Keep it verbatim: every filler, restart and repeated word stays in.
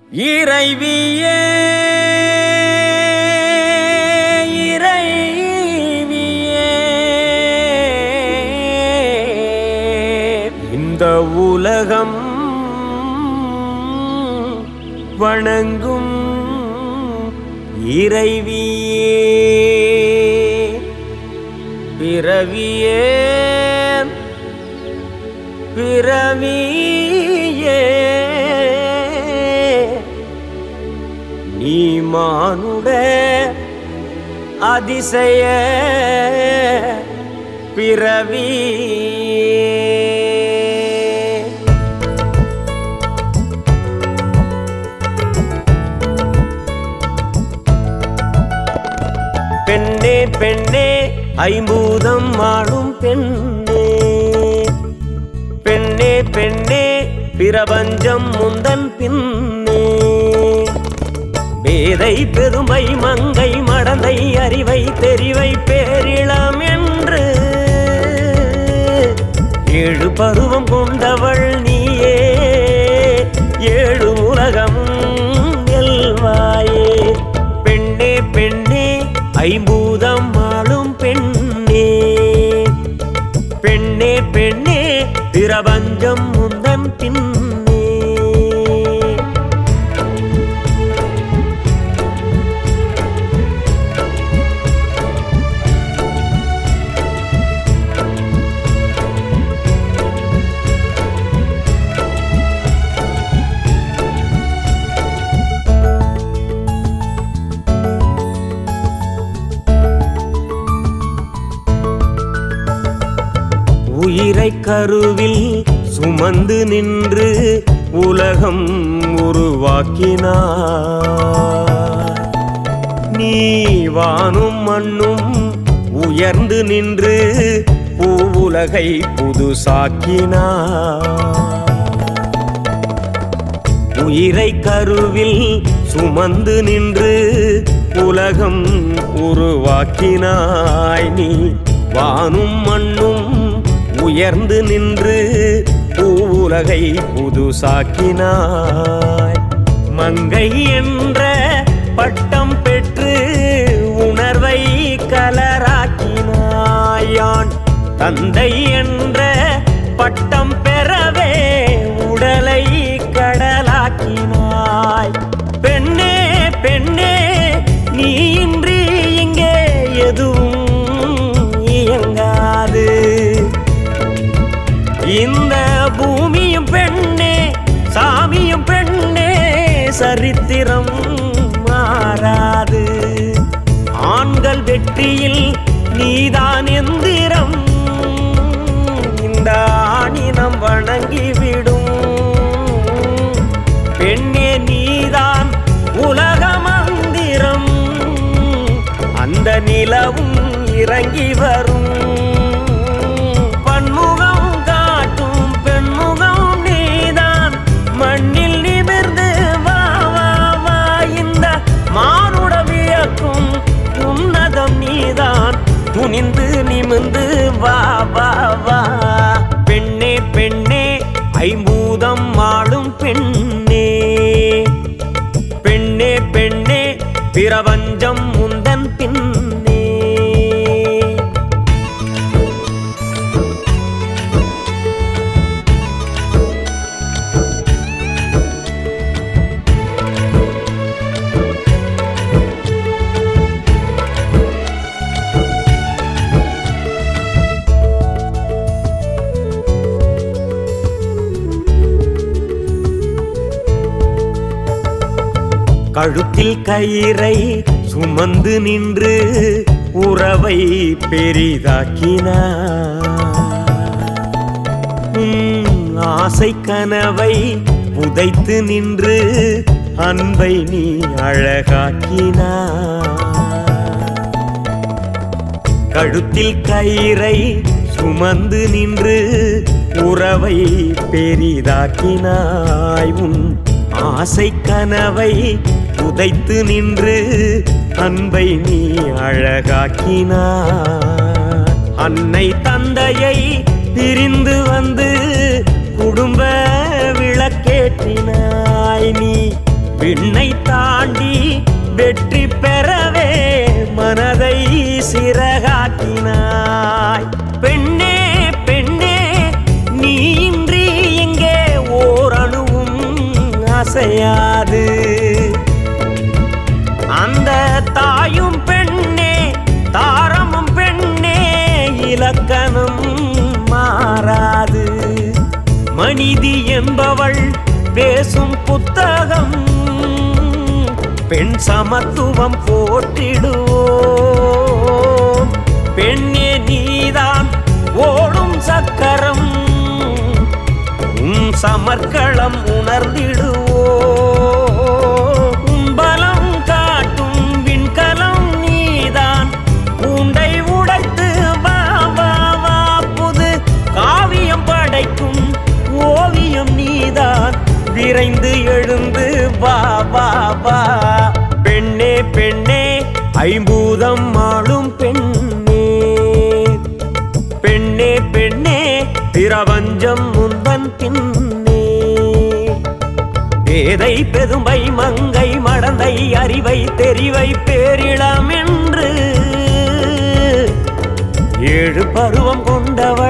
இறைவியே இறைவியே இந்த உலகம் வணங்கும் இறைவியே பிறவியே பிறவியே நீ மானுட அதிசய பிறவி பெண்ணே பெண்ணே ஐம்பூதம் ஆளும் பெண்ணே பெண்ணே பெண்ணே பிரபஞ்சம் முந்தன் பின்னே பேதை பெருமை மங்கை மடந்தை அறிவை தெரிவை பேரிளம் என்று ஏழு பருவம் கொண்டவள் நீயே ஏழு உலகமும் எல்வாயே பெண்ணே பெண்ணே ஐம்பூதம் ஆளும் பெண்ணே பெண்ணே பெண்ணே பிரபஞ்சம் முந்தன் பின்னே உயிரை கருவில் சுமந்து நின்று உலகம் உருவாக்கினார் நீ வானும் மண்ணும் உயர்ந்து நின்று பூவுலகை புதுசாக்கினார் உயிரை கருவில் சுமந்து நின்று உலகம் உருவாக்கினாய் நீ வானும் மண்ணும் உயர்ந்து நின்று பூவுலகை புதுசாக்கினாய் மங்கை என்ற பட்டம் பெற்று உணர்வை கலராக்கினாயான் தந்தை என்ற பட்டம் பெறவே உடலை கடலாக்கினாய் பெண்ணே பெண்ணே நீ இன்றி இங்கே எதுவும் இயங்காது இந்த பூமியும் பெண்ணே சாமியும் பெண்ணே சரித்திரம் மாறாது ஆண்கள் வெற்றியில் நீதான் எந்திரம் இந்த ஆணினம் வணங்கிவிடும் பெண்ணே நீதான் உலக மந்திரம் அந்த நிலவும் இறங்கி வரும் மண்ணில் நிமிர்ந்து வா வா வா இந்த மானுட வியக்கும் உன்னதம் நீதான் துணிந்து நிமிர்ந்து வா வா வா பெண்ணே பெண்ணே ஐம்பூதம் ஆளும் பெண்ணே பெண்ணே பெண்ணே பிரபஞ்சம் முந்தன் பின்னே கழுத்தில் கயிறை சுமந்து நின்று உறவை பெரிதாக்கினார் ஆசை கனவை புதைத்து நின்று அன்பை நீ அழகாக்கினார் கழுத்தில் கயிறை சுமந்து நின்று உறவை பெரிதாக்கினாய் உன் ஆசை கனவை புதைத்து நின்று அன்பை நீ அழகாக்கினார் அன்னை தந்தையை பிரிந்து வந்து குடும்ப விளக்கேற்றினாய் நீ விண்ணை தாண்டி வெற்றி பெறவே மனதை சிறகாக்கினாய். பெண்ணே பெண்ணே நீ இன்றி இங்கே ஓரணுவும் அசையாது. அந்த தாயும் பெண்ணே தாரமும் பெண்ணே இலக்கணம் மாறாது. மனிதி என்பவள் பேசும் புத்தகம் பெண் சமத்துவம் போற்றிடுவோம். பெண்ணே நீதான் ஓடும் சக்கரம் உன் சமர்க்களம் உணர்ந்திடுவோம். உன் பலம் காட்டும் விண்கலம் நீதான் பூண்டை உடைத்து வா வா வா புது காவியம் படைக்கும் ஓவியம் நீதான் விரைந்து எழுந்து வா வா வா. பெண்ணே பெண்ணே ஐம்பூதம் ஆளும் பெண்ணே. பெண்ணே பெண்ணே பிரபஞ்சம் முந்தன் பின்னே. பேதை பெதுமை மங்கை மடந்தை அறிவை தெரிவை பேரிளம் என்று ஏழு பருவம் கொண்டவள்